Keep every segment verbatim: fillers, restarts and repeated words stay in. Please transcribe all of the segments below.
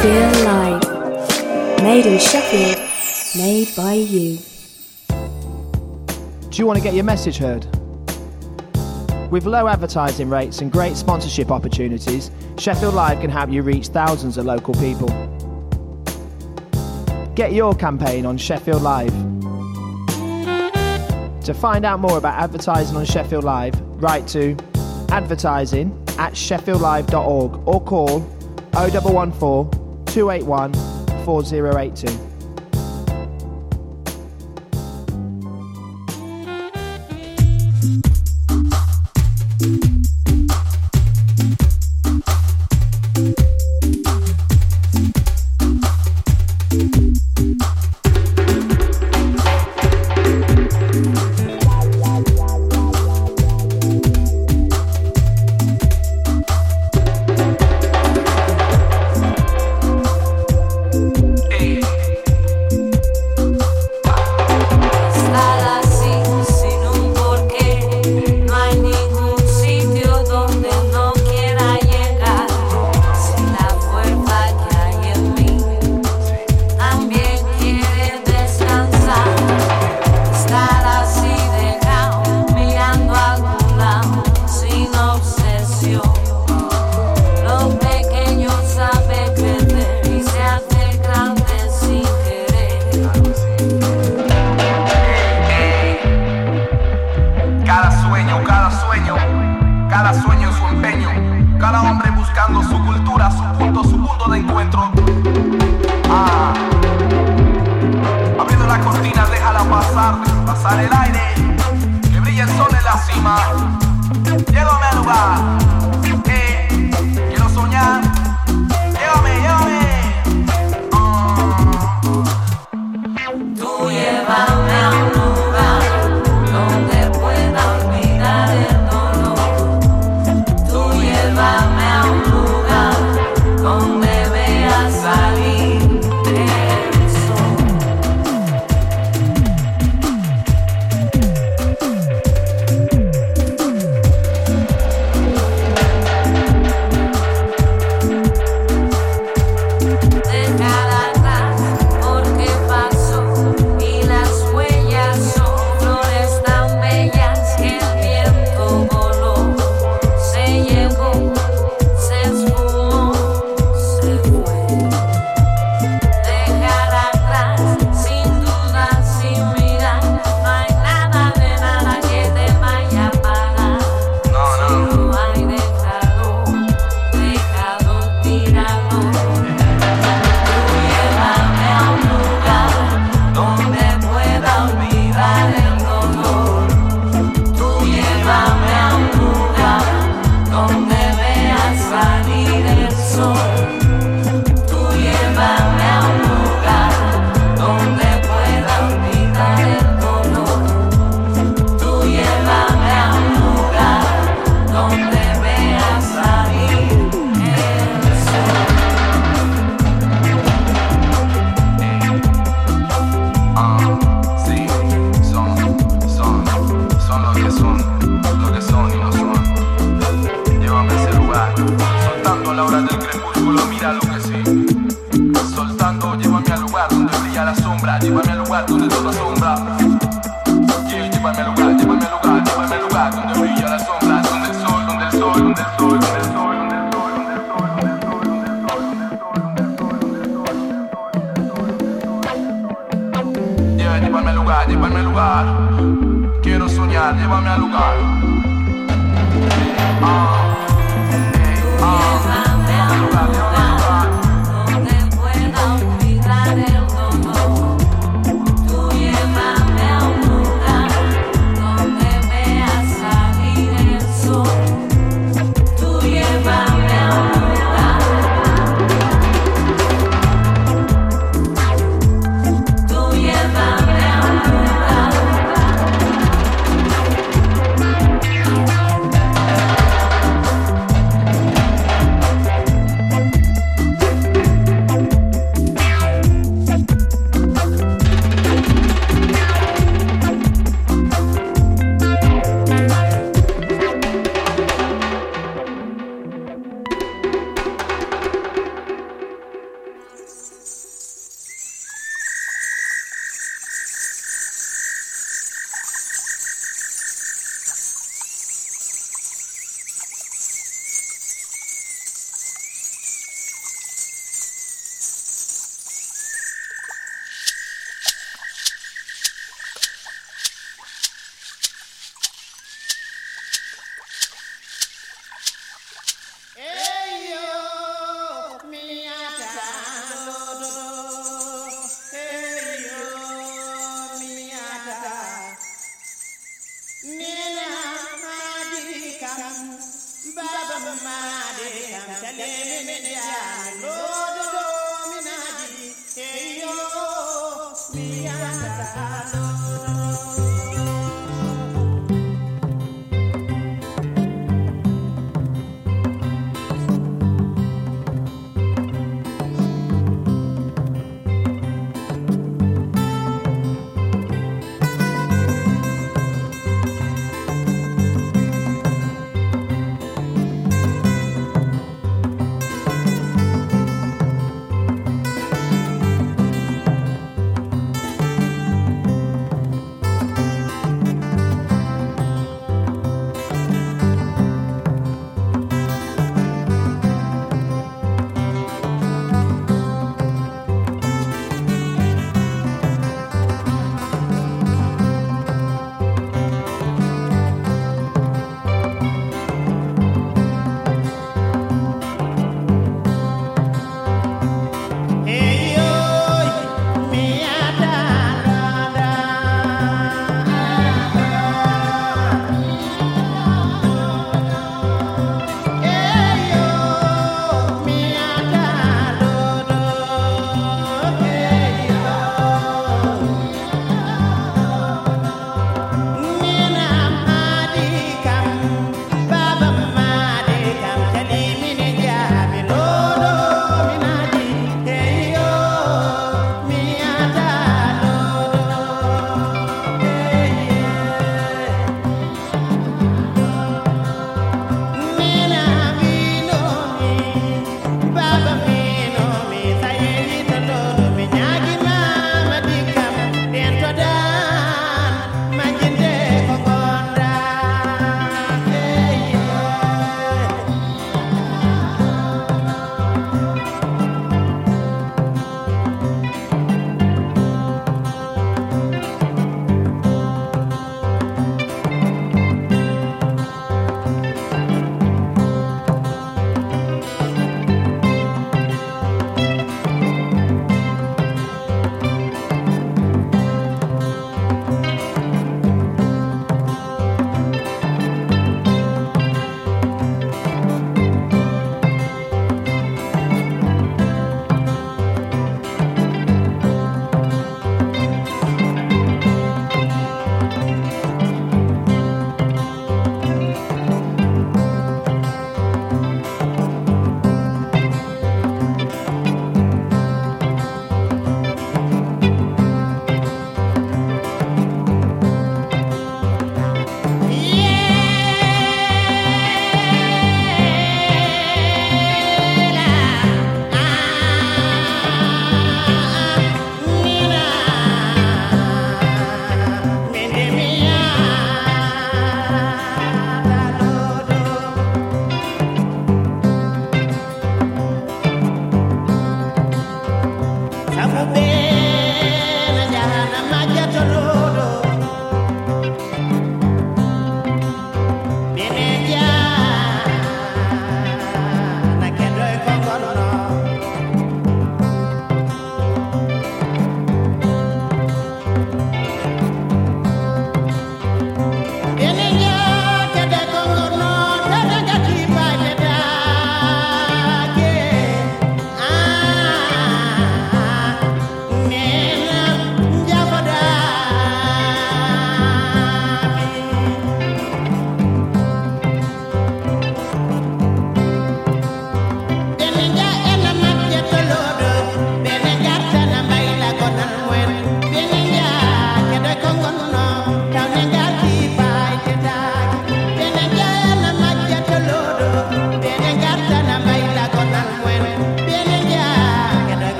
Sheffield Live. Made in Sheffield, made by you. Do you want to get your message heard? With low advertising rates and great sponsorship opportunities, Sheffield Live can help you reach thousands of local people. Get your campaign on Sheffield Live. To find out more about advertising on Sheffield Live, write to advertising at sheffield live dot org or call oh one one four, two eight one, four oh eight two.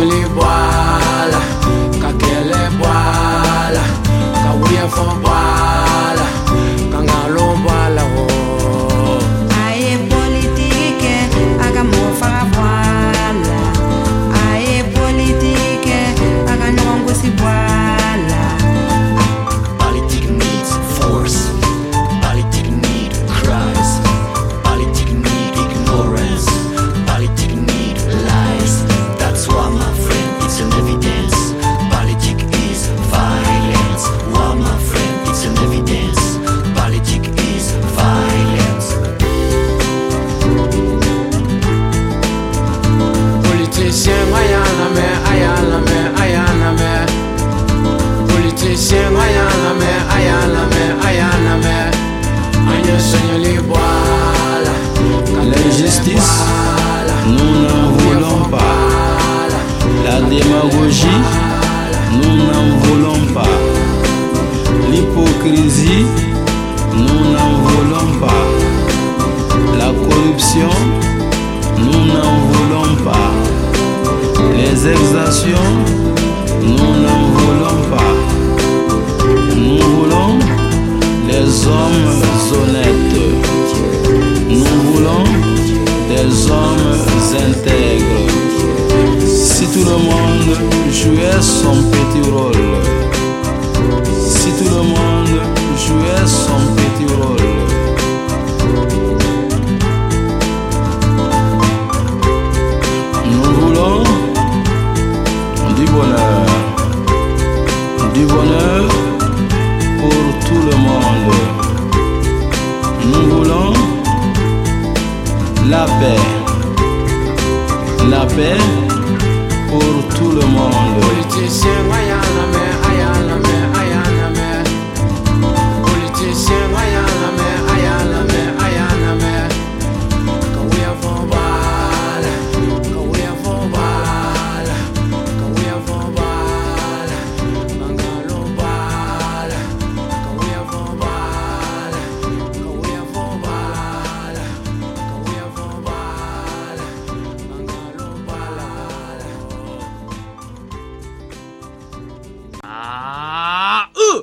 li boala, kakele boala, kawuye fon boala, kangalo boala oh. Aye politique, aga mo fara boala. Aye politique, aga nongo si boala. Politique needs force. Politique need cries. Politique need ignorance. Politique need lies. That's why, my friend, it's an evidence. Politique is violence. Why, my friend, it's an evidence. Politique is violence. Politicien ayana me, ayana me, ayana me. Politicien ayana me, ayana me, ayana me. Agne seigneur li boala. L'injustice, nous n'en voulons pas. La démagogie, nous n'en voulons pas. L'hypocrisie, nous n'en voulons pas. La corruption, nous n'en voulons pas. Les exactions, nous n'en voulons pas. Nous voulons des hommes honnêtes. Nous voulons des hommes intègres. Si tout le monde jouait son petit rôle, si tout le monde jouait son petit rôle, nous voulons du bonheur, du bonheur pour tout le monde. Nous voulons la paix, la paix pour tout le monde. Politicien ayana me, ayana me, ayana me. Politicien ayana me, ayana me, ayana me. Kawuye fon boala, kawuye fon boala, kawuye fon boala, kangalo boala, kawuye fon boala, kawuye fon boala, kawuye fon boala, kangalo boala. Ah, euh.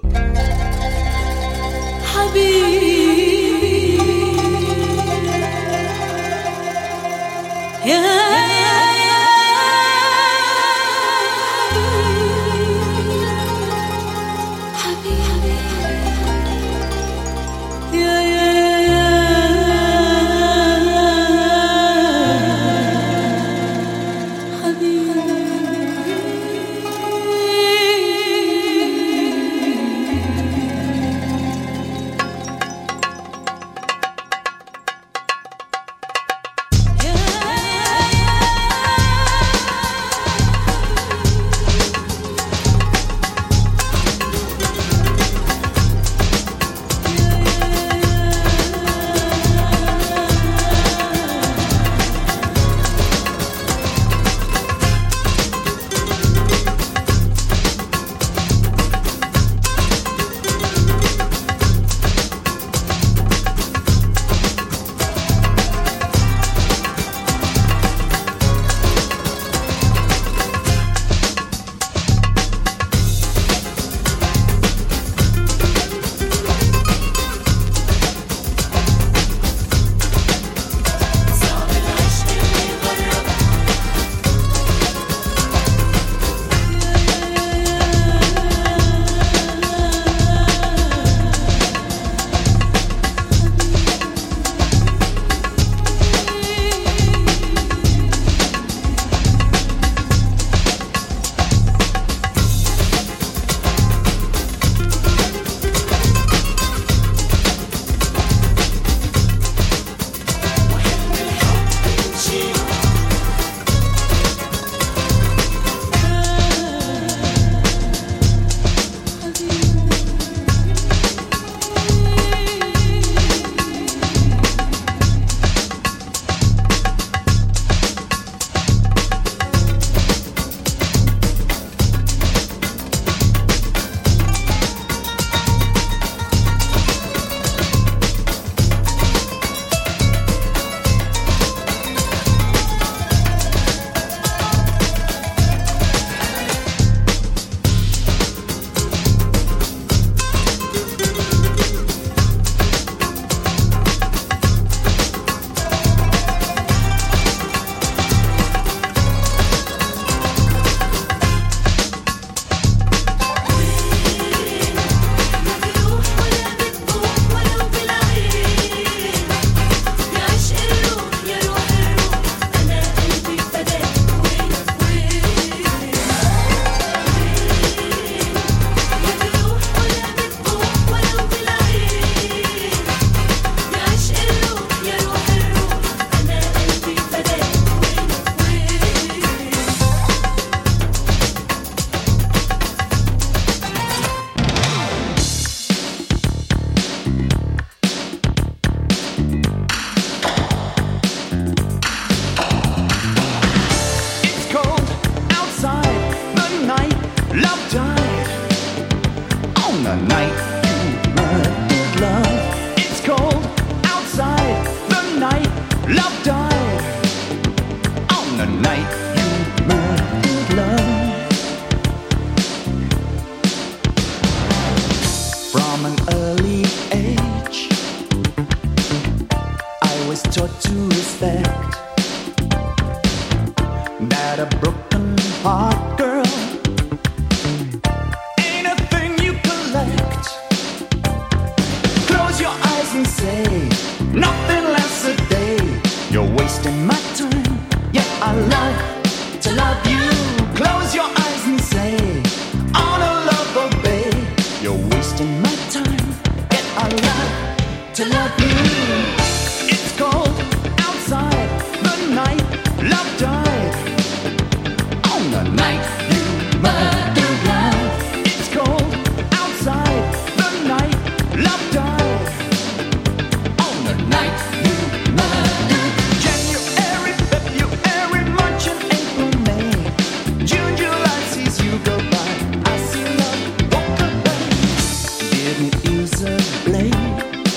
say nothing lasts a day. You're wasting my time, yet I love to love you. Close your eyes and say, honor, love, obey. You're wasting my time, yet I love to love you. It's cold outside, the night love died. On the night you murdered love. It's cold outside, the night love died. On the night you murdered. January, February, March and April, May. June, July sees you go by. I see love walk away. Didn't use a blade,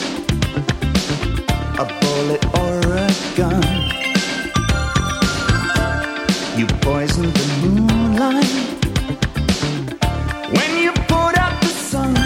a bullet or a gun. You poisoned the moonlight when you put out the sun.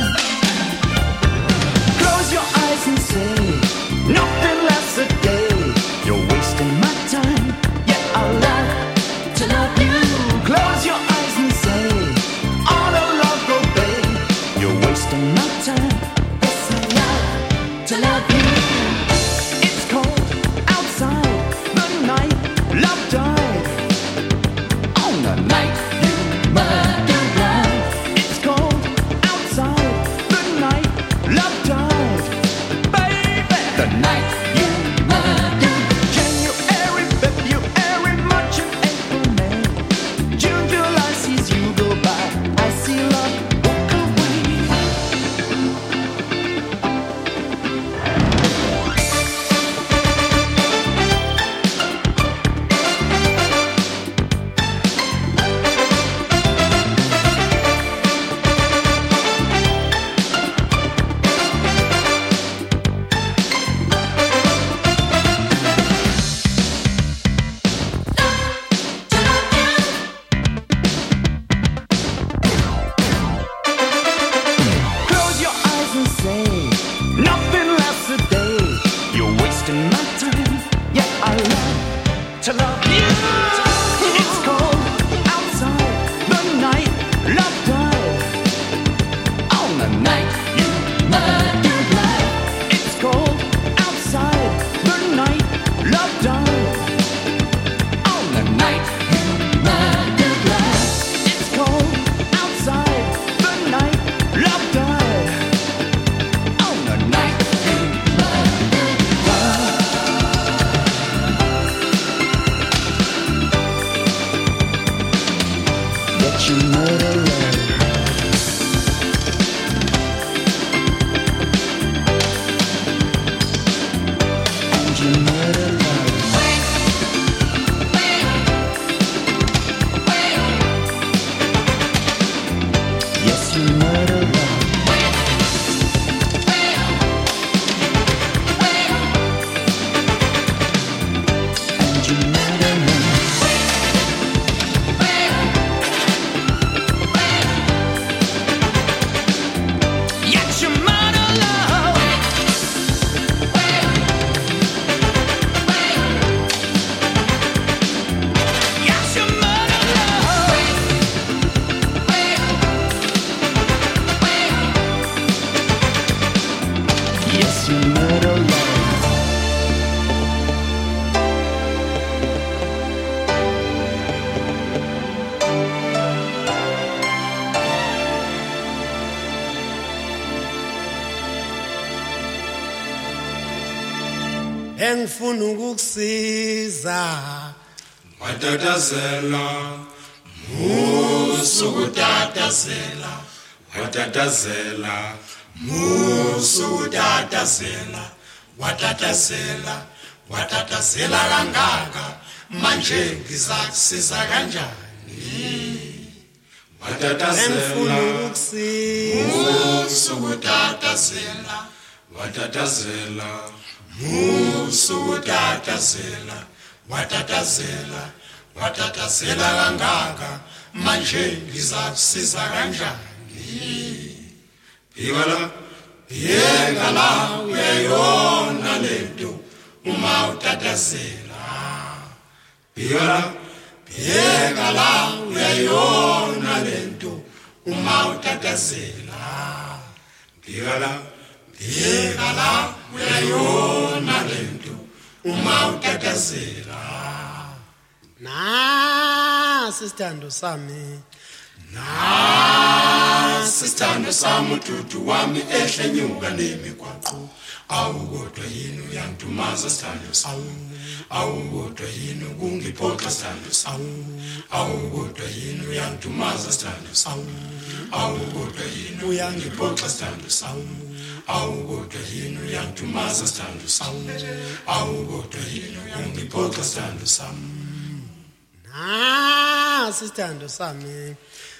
Close your eyes and say nothing lasts a day. You're wasting my time, yet I love to love you. Close your eyes and say honor, love, obey. You're wasting my time, yes I love to love you. It's cold outside, the night love died. On the night you murdered love. It's cold outside, the night love died. Baby, the night you murdered. January, February, March and April, May. June, July sees you go by. I see love walk away. Close your eyes and say nothing lasts a day. You're wasting my time, yet I love to love you. It's cold outside, the night love died. On the night you murdered love. It's cold outside, the night love died. On the night you murdered love. It's cold outside, the night love died. On the night you murdered love. Yet you murder love. And you murder love. Yes, you murder love. And you murder love. Yes, you murder love. Yes, you murder love. Yes, you murder love. engifuna ukukusiza watatazela musukutatazela watatazela musukutatazela watatazela watatazela kangaka manje ngizakusiza kanjani engifuna watatazela ukukusiza musukutatazela watatazela musukutatazela watatazela watatazela kangaka manje ngizakusiza kanjani Bikala Bikala uyayona lento uma utatazela Bikala Bikala uyayona lento uma utatazela Bikala Bikala uyayona lento uma utatazela nasi isithando sami nasi isithando sami ududu wami ehle nyuka nemigwaqo awukodwa yini uyangidumaza sithando sami awukodwa yini kungiphoxa sithando sami awukodwa yini uyangidumaza sithando sami awukodwa yini uyangiphoxa sithando sami awukodwa yini uyangidumaza sithando sami awukodwa yini uyangiphoxa sithando sami nasi isithando sami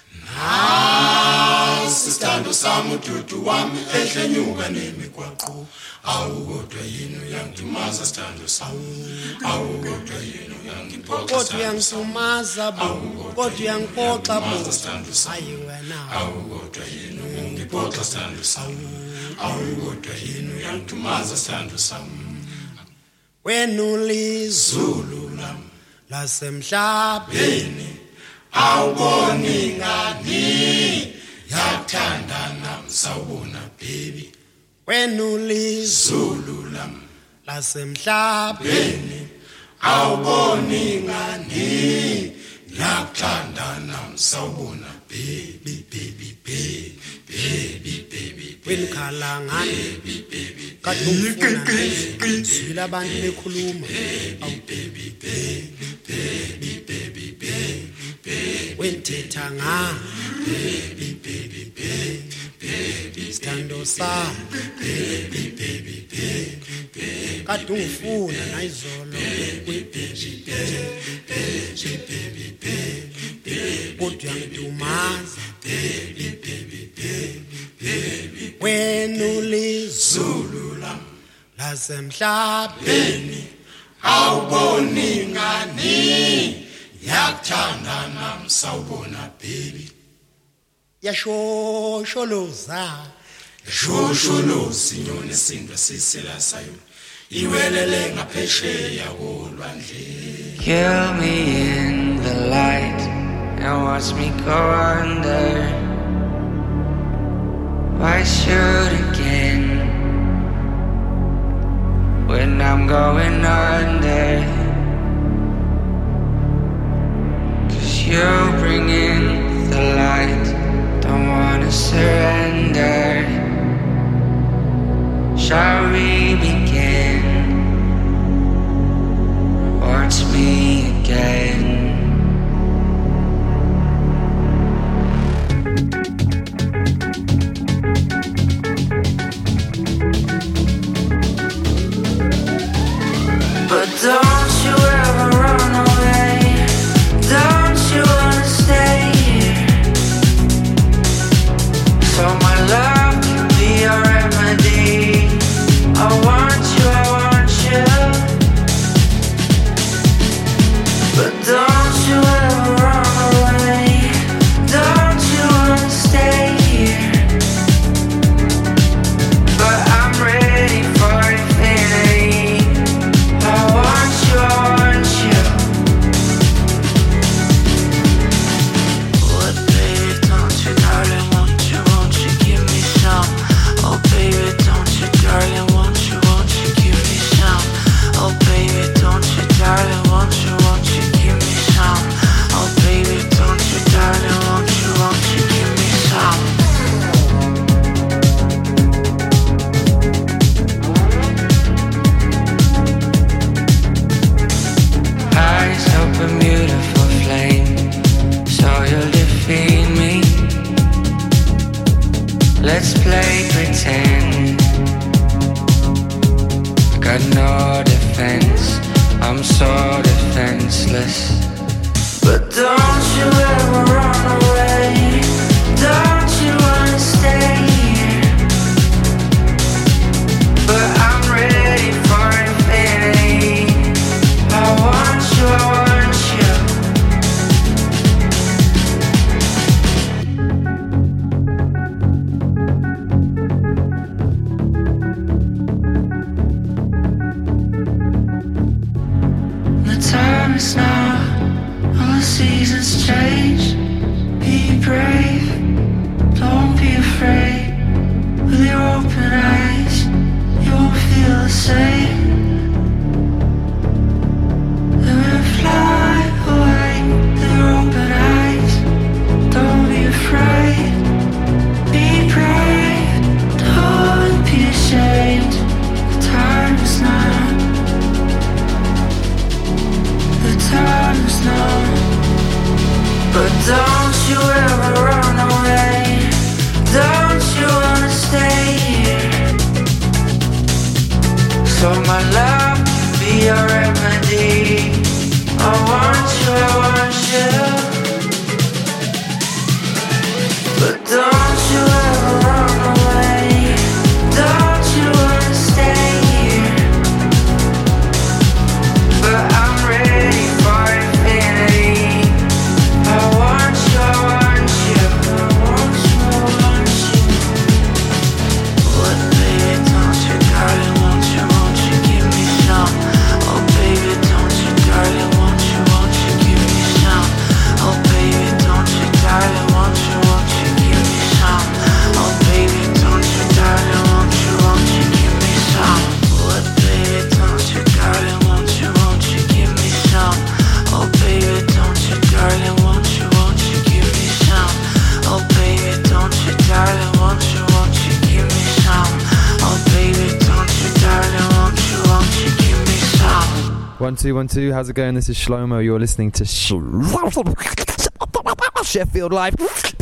nasi isithando sami ududu wami ehle nyuka nemigwaqo awukodwa yini uyangidumaza sithando sami awukodwa yini uyangiphoxa kodwa uyangisumaza bo kodwa uyangiphoxa bo hayi wena awukodwa yini uyangiphoxa sithando sami awukodwa yini uyangidumaza sithando sami wena ulizulu lami lasemhlabeni awuboni ngani yathandana msawubona baby wena ulizulu lami lasemhlabeni awuboni ngani yathandana msawubona baby baby baby baby baby wenkhala ngani kadufuna ngila abantu bekhuluma baby baby baby baby baby wenthetha nga baby baby baby baby isithando sami baby baby baby kadufuna nayizolo kodwa yangidumaza wena ulizulu lami lasemhlabeni awuboni ngani yakuthandana msawubona baby yashosholoza shosholozi inyoni isindwa sisela sayo iwelele ngaphesheya kolwandle. Kill me in the light and watch me go under. Why shoot again when I'm going under? 'Cause you bring in the light, don't wanna surrender. Shall we begin? Watch me again. But don't you ever run away. Don't you wanna stay here? So my love can be your remedy. I want you, I want you. But don't you ever run away. Don't you wanna stay here? But I'm ready for infinity. I want you, I want you. What, baby, don't you, darling, won't you, won't you give me some? Oh, baby, don't you, darling, won't you, won't you give me some? Oh, baby, don't you, darling, won't you, won't you give me some? Oh, baby, don't you, darling, won't you, won't you give me some? Eyes open, beautiful flame, so you'll defeat me. Let's play pretend. Got no defense, I'm so defenseless. But don't you ever run away. Don't you wanna stay here? But I'm ready for infinity. I want you, I want you. The time is now. One, two, one, two. How's it going? This is Shlomo. You're listening to Sh- Sheffield Live.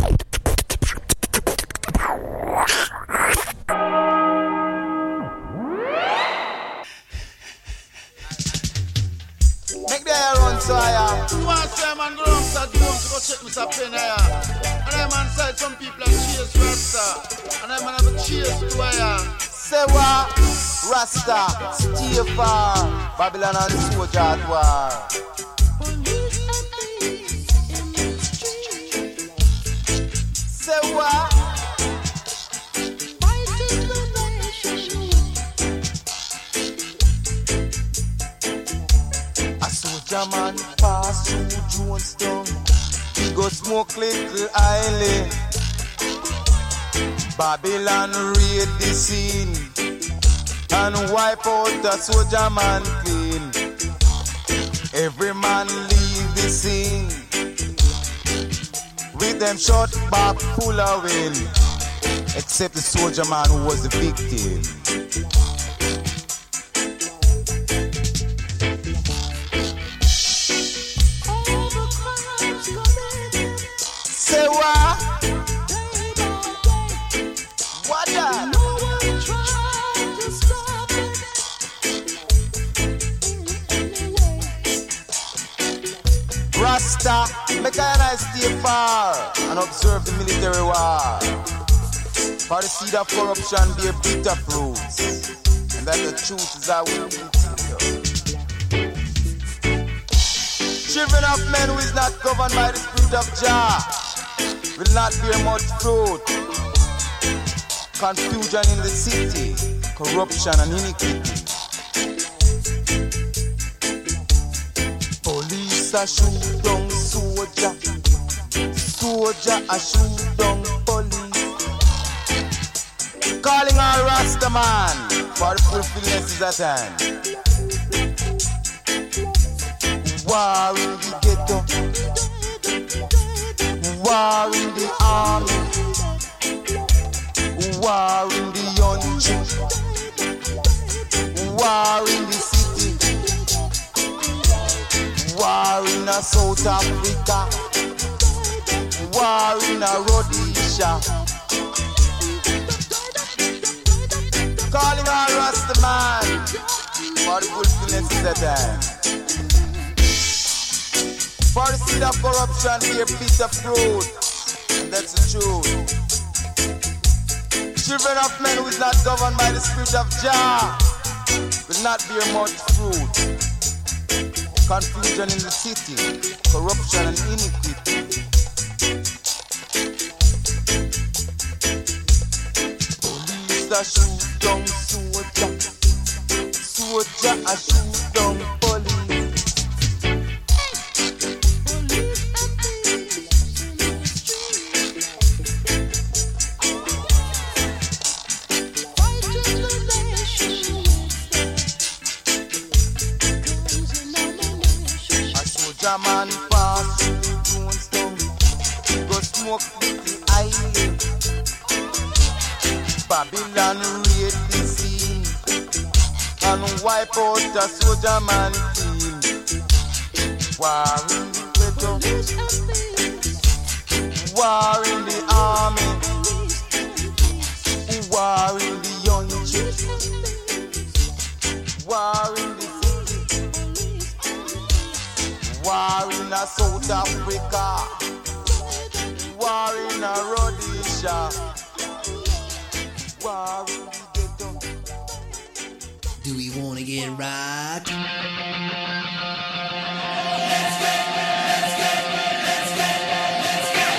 Make the air run so I am. You want to say, man, go down to the room to go check Mister Penn here. And I man said some people are cheers Rasta. And I man have a cheers to wire. Say what? Rasta, stay far. Babylon and soldier at war. Say what? A soldier man pass through Jonestown. He go smoke little island. Babylon raid the scene and wipe out the soldier man clean. Every man leave the scene with them shot back full of wind, except the soldier man who was the victim. Say what? What that? No one tried to stop it in any way. Rasta, make a nice stay far and observe the military war. For the seed of corruption bear bitter fruits, and that the truth is I will continue. Children of men who is not governed by the spirit of Jah will not bear much fruit. Confusion in the city, corruption and iniquity. Police a shoot down soldier, soldier a shoot down police. Calling all Rasta man, for the fulfillment is at hand. War in the ghetto, war in the army, war in the country, war in the city, war in a South Africa, war in a Rhodesia. Calling all Rasta man, for the fulfillment is at hand. For the seed of corruption, bear bitter fruit, and that's the truth. Children of men who is not governed by the spirit of Jah will not bear much fruit. Confusion in the city, corruption and iniquity. Police a shoot down soldier, soldier a shoot down police. Man pass through Jonestown, go smoke little island. Babylon raid the scene and wipe out the soldier man clean. War in the ghetto, war in the army, war in the country, war in the war in a South Africa, war in a Rhodesia, war in the ghetto. Do we wanna get right? Let's get, let's get, let's get, let's get.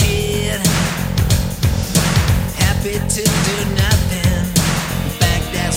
To do nothing, back that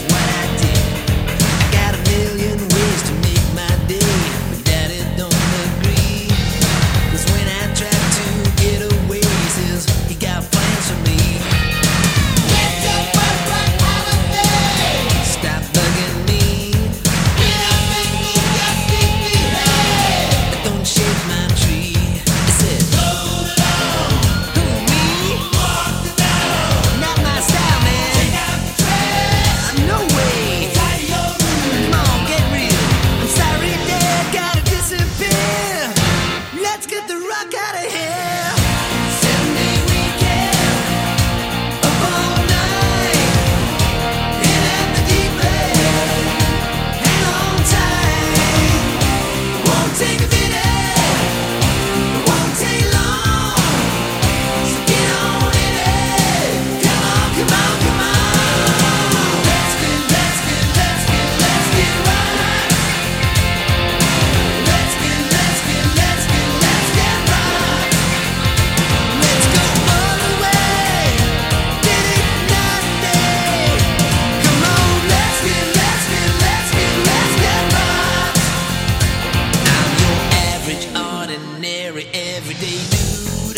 ordinary everyday dude,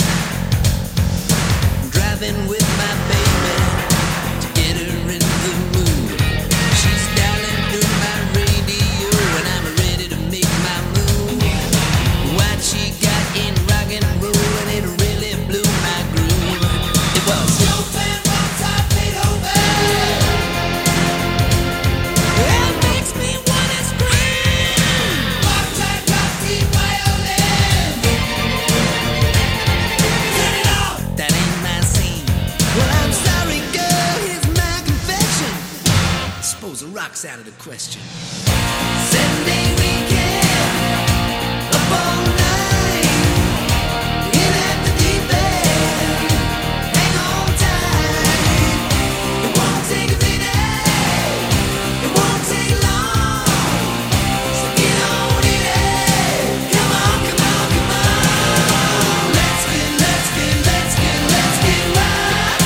driving with my baby to get her in the mood. She's dialing through my radio and I'm ready to make my move. What she got in rock and roll and it really blew my groove. It was Chopin, Mozart, Beethoven. It makes me wanna scream. Mozart, Rossi, violin. Turn it off. That ain't my scene. Well, I'm sorry, girl. Here's my confession. Suppose the rock's out of the question. Sunday weekend, up all night, in at the deep end. Hang on tight. It won't take a minute. It won't take long. So get on in it. Come on, come on, come on. Let's get, let's get, let's get, let's get right.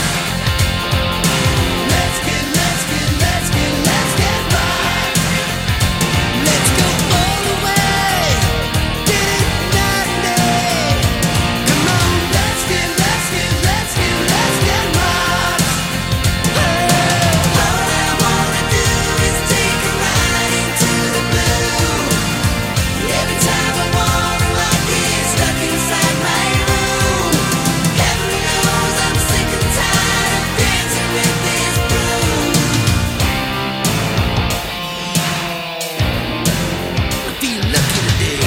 Let's get, let's get, let's get, let's get right. Let's go all the way. Get it night and day. Come on, let's get, let's get, let's get, let's get right. All I wanna do is take a ride into the blue. Every time I wanna, I get stuck inside my room. Heaven knows I'm sick and tired of dancing with this broom. I feel lucky today.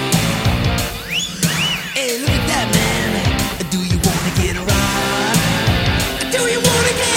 Hey, look at that, man. Do you wanna get right? Do you wanna get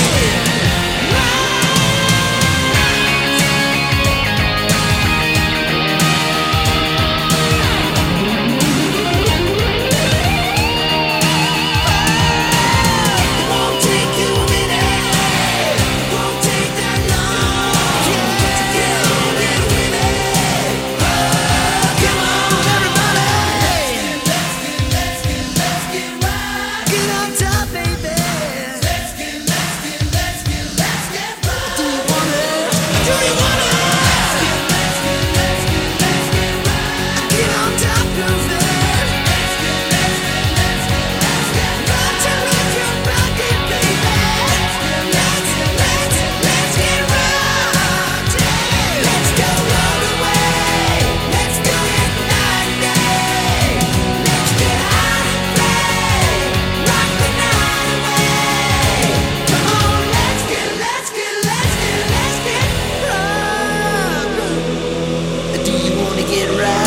It won't take you a minute. It won't take that long. To get on and with it. Come on, everybody. Let's get, let's get, let's get right. Get on top, baby. Let's get, let's get, let's get, let's get right. Do you wanna? Do you wanna? Let's get, let's get, let's get, let's get right. Get on top, girlfriend. Let's get, let's get, let's get, let's get right. To rock your body, baby. Let's get, let's get, let's get, let's get right. Yeah. Let's go all the way. Let's do it night and day. Let's get out and play. Rock the night away. Come on, let's get, let's get, let's get, let's get right. Do you wanna get right?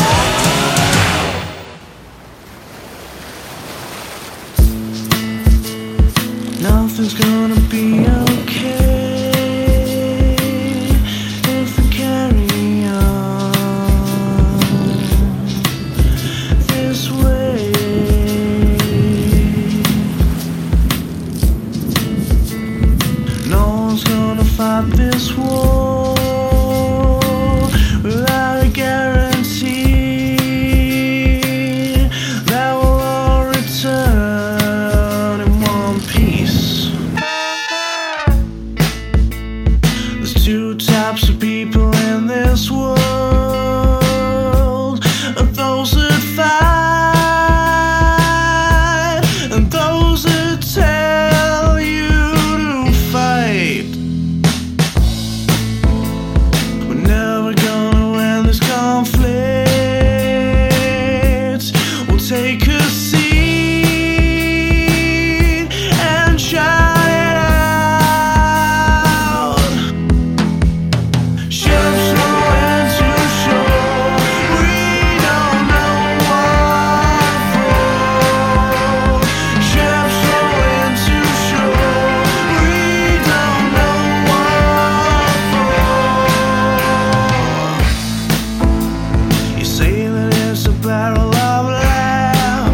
Nothing's gonna be okay if we carry on this way. No one's gonna fight this war without a guarantee that we'll all return in one piece. There's two types of people in this world. Those that fight and those that tell you to fight. We're never gonna win this conflict. We'll take a seat and shout it out. Ships rolling to shore. We don't know what for. Ships rolling to shore. We don't know what for. You say that it's a barrel of laughs.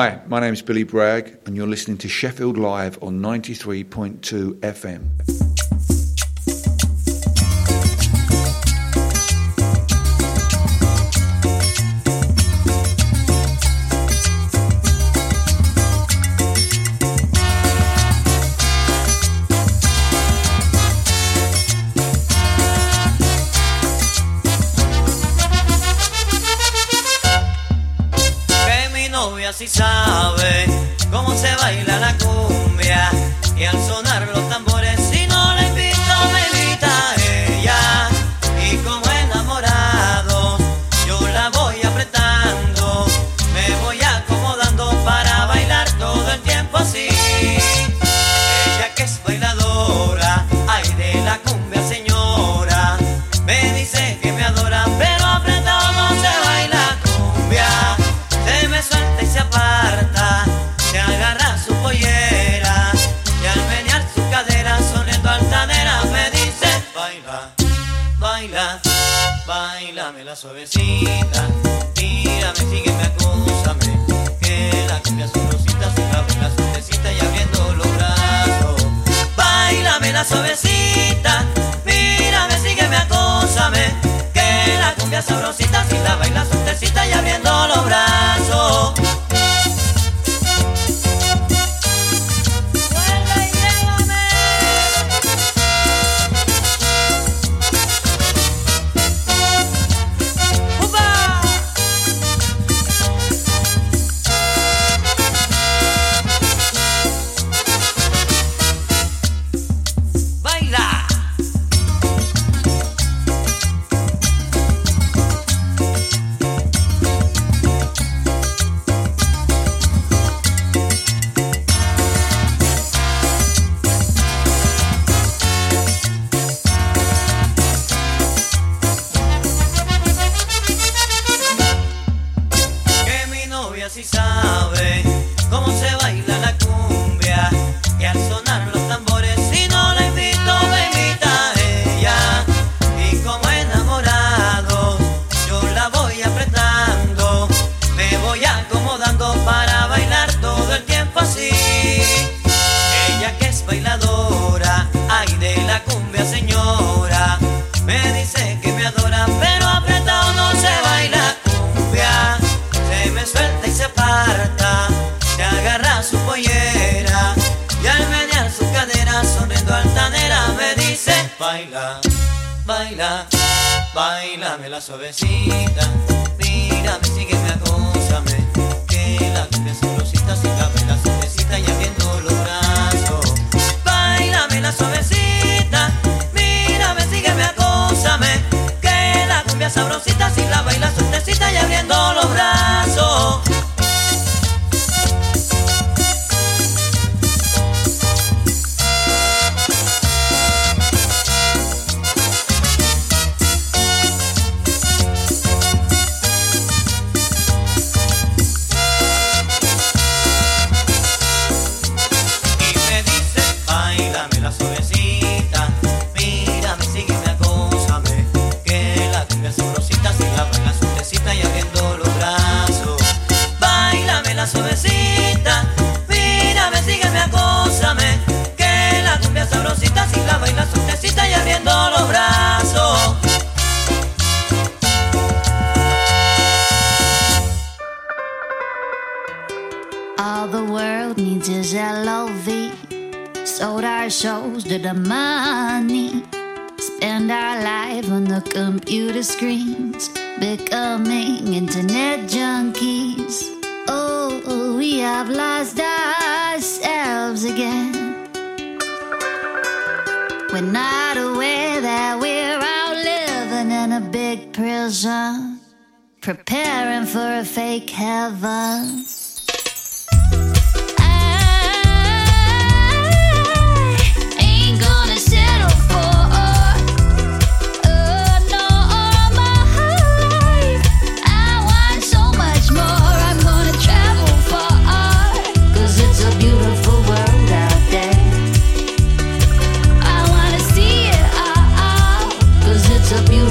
Hi, my name is Billy Bragg, and you're listening to Sheffield Live on ninety-three point two F M. Si sabe cómo se baila la cumbia y al sonar los tambores, si no la invito me invita ella, y como enamorado yo la voy apretando, me voy acomodando para bailar todo el tiempo así. Ella que es bailadora, ay de la cumbia señora, me dice que me adora, pero apretado no se baila cumbia, se me suelta y se aparta, se agarra su pollera y al menear su cadera sonando altanera me dice baila, baila, bailame la suavecita, mírame, sígueme, acúsame, que la cumbia sabrosita se la baila suavecita y abriendo los brazos. Bailame la suavecita, mírame, sígueme, acúsame, que la cumbia sabrosita si la baila suavecita y abriendo los brazos. Si sabe cómo se baila la cumbia y al sonar los tambores, si no la invito me invita ella, y como enamorados yo la voy apretando, me voy acomodando para bailar todo el tiempo así. Ella que es bailadora, ay de la cumbia señora, me dice que me adora, pero apretado no se baila cumbia, se me suelta y se aparta, se agarra su pollera y al menear su cadera sonriendo altanera me dice baila, baila, bailame la suavecita, mírame, sígueme, acósame, que la cumbia sabrosita si la baila suavecita y abriendo los brazos. Bailame la suavecita, mírame, sígueme, acósame, que la cumbia sabrosita si la baila suavecita y abriendo los brazos. Suavecita, mírame, sígueme, acósame, que la cumbia sabrosita si la baila suavecita y abriendo los brazos. All the world needs is L O V. Sold our shows to the money. Spend our life on the computer screens, becoming internet junkies. Oh, we have lost ourselves again. We're not aware that we're out living in a big prison, preparing for a fake heaven.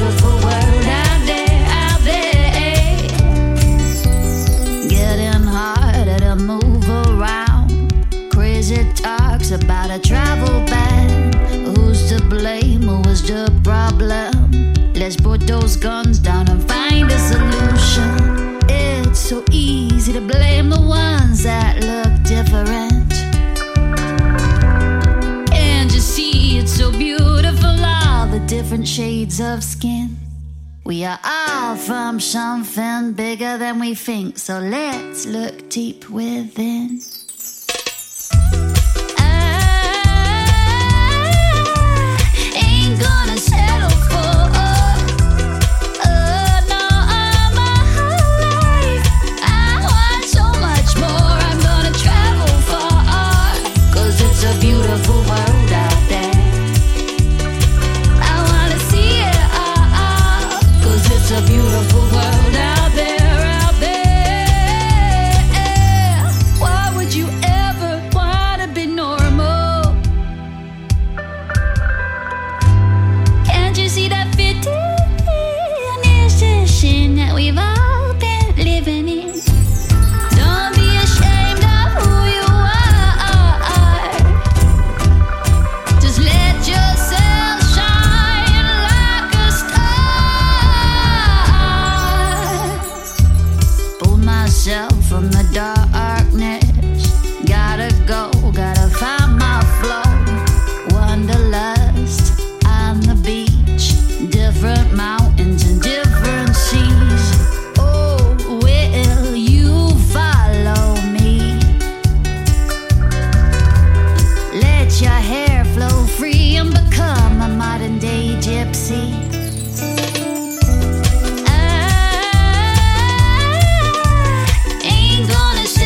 Getting hard. those guns down and find a solution. It's so easy to blame the ones that look different. Can't you see it's so beautiful, all the different shades of skin? We are all from something bigger than we think, so let's look deep within. Gonna settle for uh, uh, no, I'm alive. I want so much more. I'm gonna travel far, 'cause it's a beautiful world out there. I wanna see it all, 'cause it's a beautiful world out there, out there. Why would you ever wanna be normal? See that fitting that we've all been living in. Don't be ashamed of who you are. Just let yourself shine like a star. Pull myself from the darkness. Gotta go, gotta find my flow. Wanderlust on the beach. Different mountains and different seas. Oh, will you follow me? Let your hair flow free and become a modern day gypsy. I ain't gonna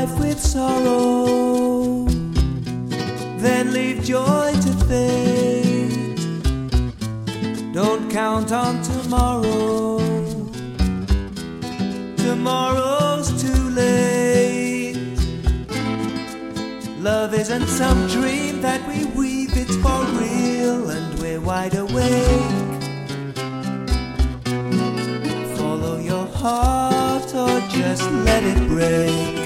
life with sorrow, then leave joy to fade. Don't count on tomorrow, tomorrow's too late. Love isn't some dream that we weave, it's for real and we're wide awake. Follow your heart or just let it break.